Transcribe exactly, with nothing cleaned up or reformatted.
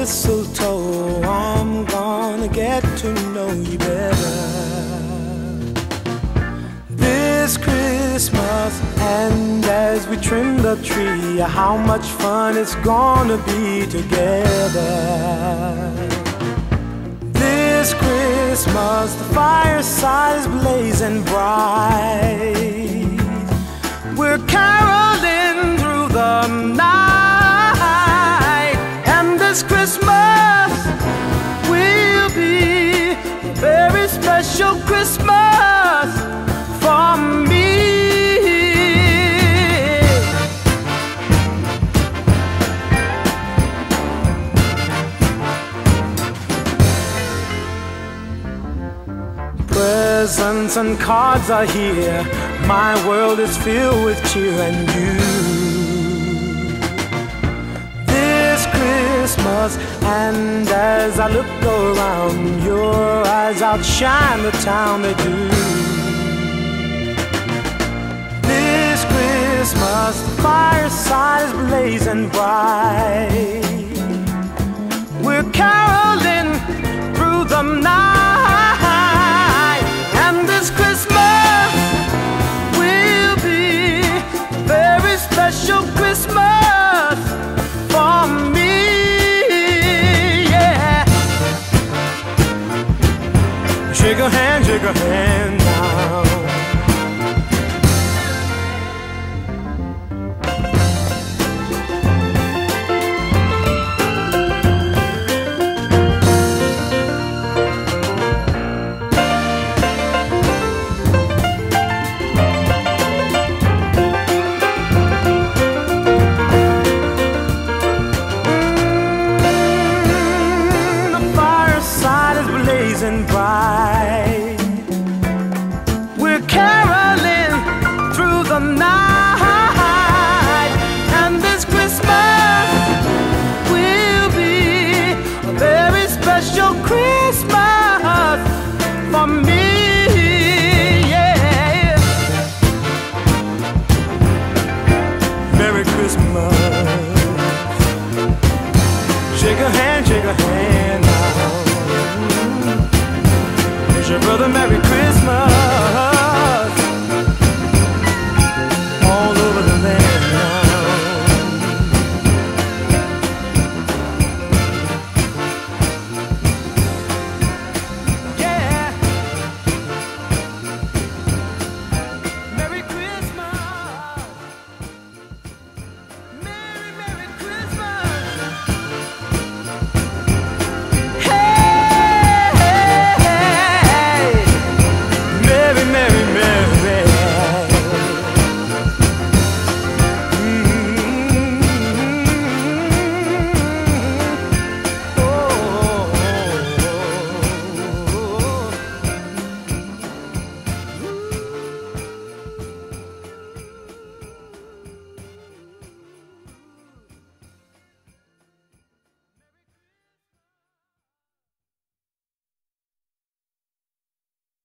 mistletoe, I'm gonna get to know you better this Christmas. And as we trim the tree, how much fun it's gonna be together this Christmas. The fireside is blazing bright, we're caroling through the night, and this Christmas will be a very special Christmas for me. Presents and cards are here, my world is filled with cheer and you this Christmas. And as I look around, your eyes outshine the town they do this Christmas. The fireside is blazing bright, we're caroling through the night, and this Christmas will be a very special Christmas for me, yeah. Shake a hand, shake a hand now. Bright, we're caroling through the night, and this Christmas will be a very special Christmas for me, yeah. Merry Christmas. Shake a hand, shake a hand.